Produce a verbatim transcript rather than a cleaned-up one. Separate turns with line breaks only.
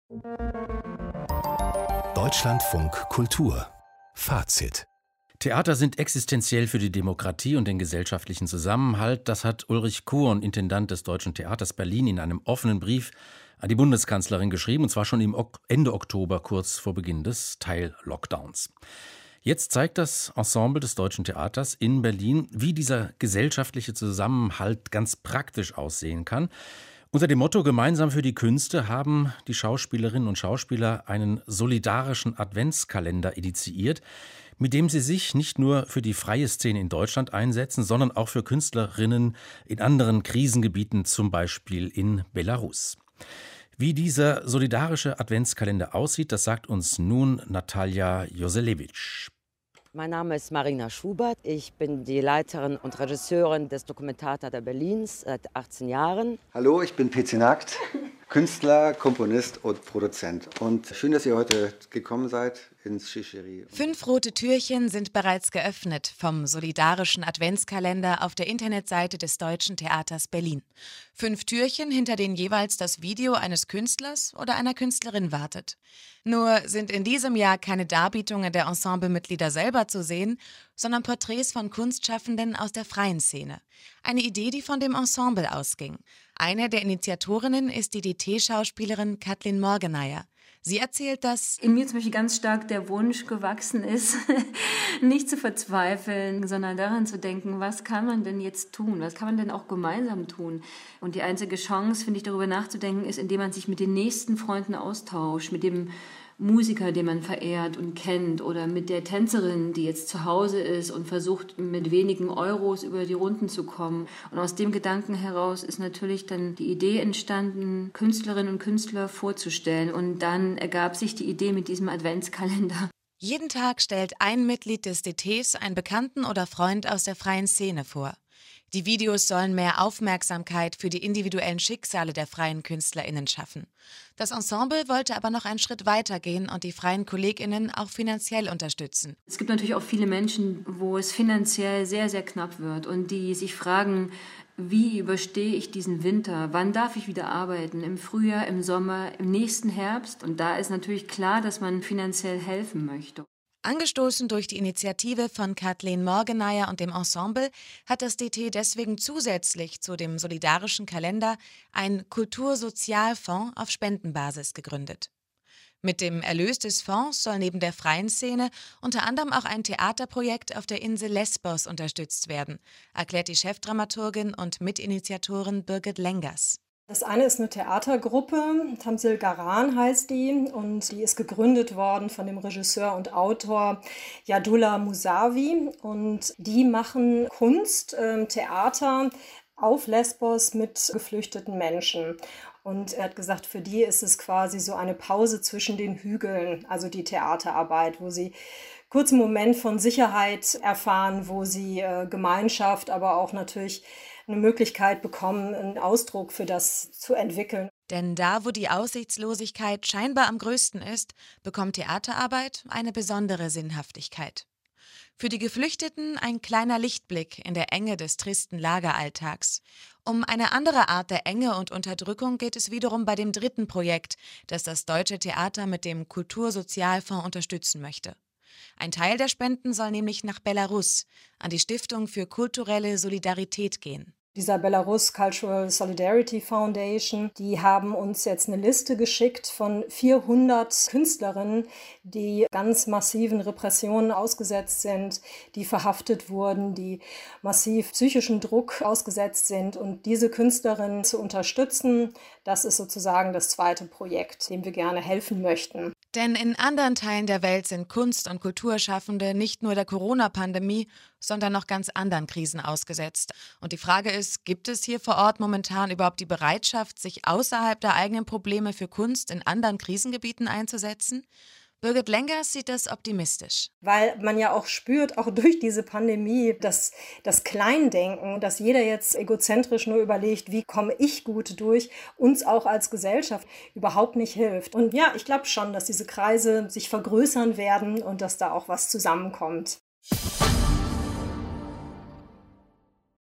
Deutschlandfunk Kultur Fazit.
Theater sind existenziell für die Demokratie und den gesellschaftlichen Zusammenhalt. Das hat Ulrich Kuhn, Intendant des Deutschen Theaters Berlin, in einem offenen Brief an die Bundeskanzlerin geschrieben, und zwar schon im Ende Oktober, kurz vor Beginn des Teil-Lockdowns. Jetzt zeigt das Ensemble des Deutschen Theaters in Berlin, wie dieser gesellschaftliche Zusammenhalt ganz praktisch aussehen kann. Unter dem Motto „Gemeinsam für die Künste“ haben die Schauspielerinnen und Schauspieler einen solidarischen Adventskalender initiiert, mit dem sie sich nicht nur für die freie Szene in Deutschland einsetzen, sondern auch für Künstlerinnen in anderen Krisengebieten, zum Beispiel in Belarus. Wie dieser solidarische Adventskalender aussieht, das sagt uns nun Natalia Joselewitsch.
Mein Name ist Marina Schubert. Ich bin die Leiterin und Regisseurin des Dokumentartheater Berlins seit achtzehn Jahren.
Hallo, ich bin P C Nackt, Künstler, Komponist und Produzent. Und schön, dass ihr heute gekommen seid ins Shishiri.
Fünf rote Türchen sind bereits geöffnet vom solidarischen Adventskalender auf der Internetseite des Deutschen Theaters Berlin. Fünf Türchen, hinter denen jeweils das Video eines Künstlers oder einer Künstlerin wartet. Nur sind in diesem Jahr keine Darbietungen der Ensemblemitglieder selber zu sehen, sondern Porträts von Kunstschaffenden aus der freien Szene. Eine Idee, die von dem Ensemble ausging. Eine der Initiatorinnen ist die D T-Schauspielerin Kathleen Morgeneier. Sie erzählt, dass
in mir zum Beispiel ganz stark der Wunsch gewachsen ist, nicht zu verzweifeln, sondern daran zu denken, was kann man denn jetzt tun? Was kann man denn auch gemeinsam tun? Und die einzige Chance, finde ich, darüber nachzudenken, ist, indem man sich mit den nächsten Freunden austauscht, mit dem Musiker, den man verehrt und kennt, oder mit der Tänzerin, die jetzt zu Hause ist und versucht, mit wenigen Euros über die Runden zu kommen. Und aus dem Gedanken heraus ist natürlich dann die Idee entstanden, Künstlerinnen und Künstler vorzustellen. Und dann ergab sich die Idee mit diesem Adventskalender.
Jeden Tag stellt ein Mitglied des D Ts einen Bekannten oder Freund aus der freien Szene vor. Die Videos sollen mehr Aufmerksamkeit für die individuellen Schicksale der freien KünstlerInnen schaffen. Das Ensemble wollte aber noch einen Schritt weiter gehen und die freien KollegInnen auch finanziell unterstützen.
Es gibt natürlich auch viele Menschen, wo es finanziell sehr, sehr knapp wird und die sich fragen, wie überstehe ich diesen Winter? Wann darf ich wieder arbeiten? Im Frühjahr, im Sommer, im nächsten Herbst? Und da ist natürlich klar, dass man finanziell helfen möchte.
Angestoßen durch die Initiative von Kathleen Morgeneier und dem Ensemble hat das D T deswegen zusätzlich zu dem solidarischen Kalender einen Kultursozialfonds auf Spendenbasis gegründet. Mit dem Erlös des Fonds soll neben der freien Szene unter anderem auch ein Theaterprojekt auf der Insel Lesbos unterstützt werden, erklärt die Chefdramaturgin und Mitinitiatorin Birgit Lengers.
Das eine ist eine Theatergruppe, Tamsil Garan heißt die, und die ist gegründet worden von dem Regisseur und Autor Yadullah Musavi, und die machen Kunst, äh, Theater auf Lesbos mit geflüchteten Menschen. Und er hat gesagt, für die ist es quasi so eine Pause zwischen den Hügeln, also die Theaterarbeit, wo sie kurzen Moment von Sicherheit erfahren, wo sie äh, Gemeinschaft, aber auch natürlich eine Möglichkeit bekommen, einen Ausdruck für das zu entwickeln.
Denn da, wo die Aussichtslosigkeit scheinbar am größten ist, bekommt Theaterarbeit eine besondere Sinnhaftigkeit. Für die Geflüchteten ein kleiner Lichtblick in der Enge des tristen Lageralltags. Um eine andere Art der Enge und Unterdrückung geht es wiederum bei dem dritten Projekt, das das Deutsche Theater mit dem Kultursozialfonds unterstützen möchte. Ein Teil der Spenden soll nämlich nach Belarus, an die Stiftung für kulturelle Solidarität gehen.
Dieser Belarus Cultural Solidarity Foundation, die haben uns jetzt eine Liste geschickt von vierhundert Künstlerinnen, die ganz massiven Repressionen ausgesetzt sind, die verhaftet wurden, die massiv psychischen Druck ausgesetzt sind. Und diese Künstlerinnen zu unterstützen, das ist sozusagen das zweite Projekt, dem wir gerne helfen möchten.
Denn in anderen Teilen der Welt sind Kunst- und Kulturschaffende nicht nur der Corona-Pandemie, sondern noch ganz anderen Krisen ausgesetzt. Und die Frage ist, gibt es hier vor Ort momentan überhaupt die Bereitschaft, sich außerhalb der eigenen Probleme für Kunst in anderen Krisengebieten einzusetzen? Birgit Lengers sieht das optimistisch.
Weil man ja auch spürt, auch durch diese Pandemie, dass das Kleindenken, dass jeder jetzt egozentrisch nur überlegt, wie komme ich gut durch, uns auch als Gesellschaft überhaupt nicht hilft. Und ja, ich glaube schon, dass diese Kreise sich vergrößern werden und dass da auch was zusammenkommt.